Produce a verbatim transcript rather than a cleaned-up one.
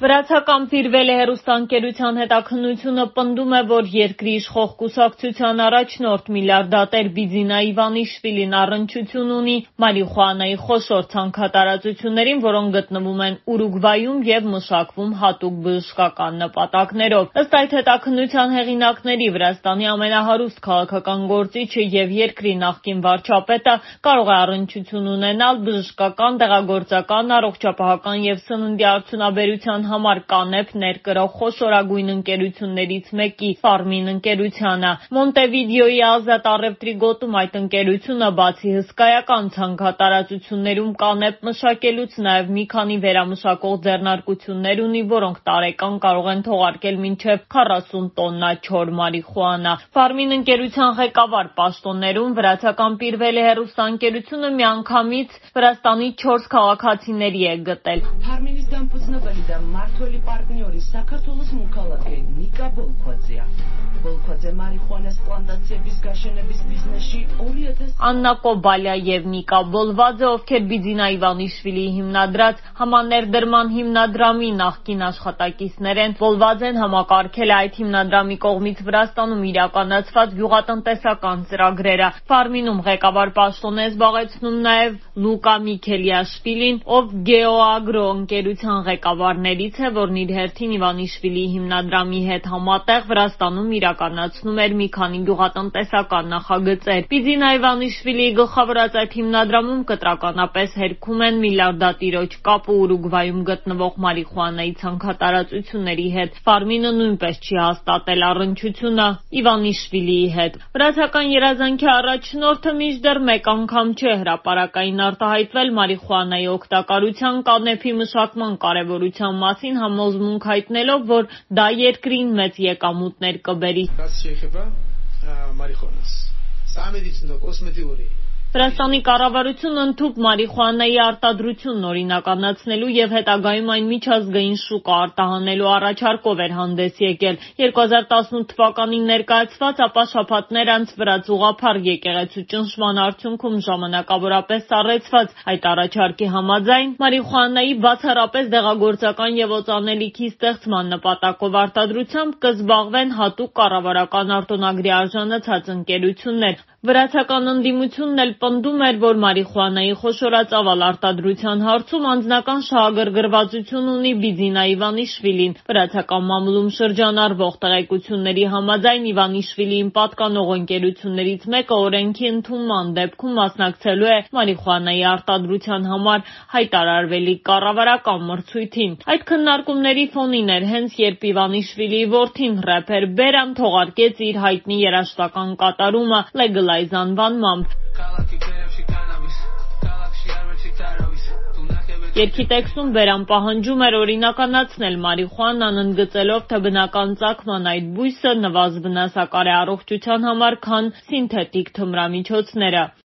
Վրացական Պիրվել է հեռուստաընկերության հետաքննությունը պնդում է, որ երկրի իշխող կուսակցության առաջնորդ միլիարդատեր Բիձինա Իվանիշվիլին առնչություն ունի մարիխուանայի խոշոր ցանքատարածություններին, որոնք գտնվում են Ուրուգվայում և մշակվում հատուկ բժշկական նպատակներով։ Ըստ այդ հետաքննության հեղինակների, Վրաստանի ամենահարուստ քաղաքական գործիչը և երկրի նախկին վարչապետը կարող է առնչություն ունենալ բժշկական, դեղագործական, առողջապահական և սննդի արդյունաբերության համար կանեփ ներկրող խոշորագույն ընկերություններից մեկի Ֆարմին ընկերությանը։ Մոնտեվիդեոյի ազատ առևտրի գոտում այդ ընկերությունը բացի հսկայական ցանքատարածություններում կանեփ մշակելուց նաև մի քանի վերամշակող ձեռնարկություններ ունի, որոնք տարեկան կարող են թողարկել մինչև քառասուն տոննա չոր մարիխուանա։ Ֆարմին ընկերության ղեկավար պաշտոններում վրացական Պիրվել է հեռուստաընկերությունը միանգամից Վրաստանի չորս քաղաքացիների է գտել։ Մարտոլի պարտնյորի Սաքարթոլոս մուքալակե Նիկա Բոլքոձյա Բոլքոձե մարիխուանես պլանտացիա բիզգաշենեբիս բիզնեսի օրիեթես Աննա Կոբալյա եւ Նիկա Բոլվաձե, ովքեր Բիձինա Իվանիշվիլիի հիմնադրած համաներդրման հիմնադրամի նախկին աշխատակիցներ են։ Բոլվաձեն համակարգել է այդ հիմնադրամի կողմից Վրաստանում իրականացված գյուղատնտեսական ծրագրերը։ Ֆարմինում ղեկավար պաշտոն է զբաղեցնում նաև Լուկա Միքելիաշվիլին, ով Գեոագրո ընկերության ղեկավարներից է, որն իր հերթին Իվանիշվիլիի հիմնադրամի հետ համատեղ Վրաստանում իրականացնում էր մի քանի գյուղատնտեսական նախագծեր։ Բիձինա Իվանիշվիլիի գլխավորած այդ հիմնադրամում կտրականապես հերքում են միլիարդատիրոջ կապը Ուրուգվայում գտնվող մարիխուանայի ցանքատարածությունների հետ։ Ֆարմինը նույնպես չի հաստատել առնչությունը Իվանիշվիլիի հետ։ Վրացական երազանքի առաջնորդը մինչդեռ մեկ անգամ չէ հրապարակային արտահայտվել մարիխուանայի օգտակարության, կանեփի մշակման կարևորության մասին, համոզմունք հայտնելով, որ դա երկրին մեծ եկամուտներ կբերի։ Վրաստանի կառավարությունը ընդհուպ մարիխուանայի արտադրությունն օրինականացնելու և հետագայում այն միջազգային շուկա արտահանելու առաջարկով էր հանդես եկել։ երկու հազար տասնութ թվականին ներկայացված, ապա շաբաթներ անց վրաց ուղղափառ եկեղեցու ճնշման արդյունքում ժամանակավորապես սառեցված այդ առաջարկի համաձայն մարիխուանայի բացառապես դեղագործական և օծանելիքի ստեղծման նպատակով արտադրությամբ կզբաղվեն հատուկ կառավարական արտոնագրի արժանացած ընկերություններ։ Վրացական ընդդիմությունն էլ պնդում էր, որ մարիխուանայի խոշորածավալ արտադրության հարցում անձնական շահագրգռվածություն ունի Բիձինա Իվանիշվիլին։ Վրացական մամուլում շրջանառվող տեղեկությունների համաձայն Իվանիշվիլիին պատկանող ընկերություններից մեկը օրենքի ընդունման դեպքում մասնակցելու է մարիխուանայի արտադրության համար հայտարարվելիք կառավարական մրցույթին։ Այդ քննարկումների ֆոնին էր հենց երբ Իվանիշվիլիի որդին ռեփեր Բերան թողարկեց իր հայտնի երաժշտական կատարումը Legalize անվանմամբ։ Երգի տեքստում Բերան պահանջում էր օրինականացնել մարիխուանան, ընդգծելով, թե բնական ծագման այդ բույսը նվազ վնասակար է առողջության համար, քան սինթետիկ թմրամիջոցները։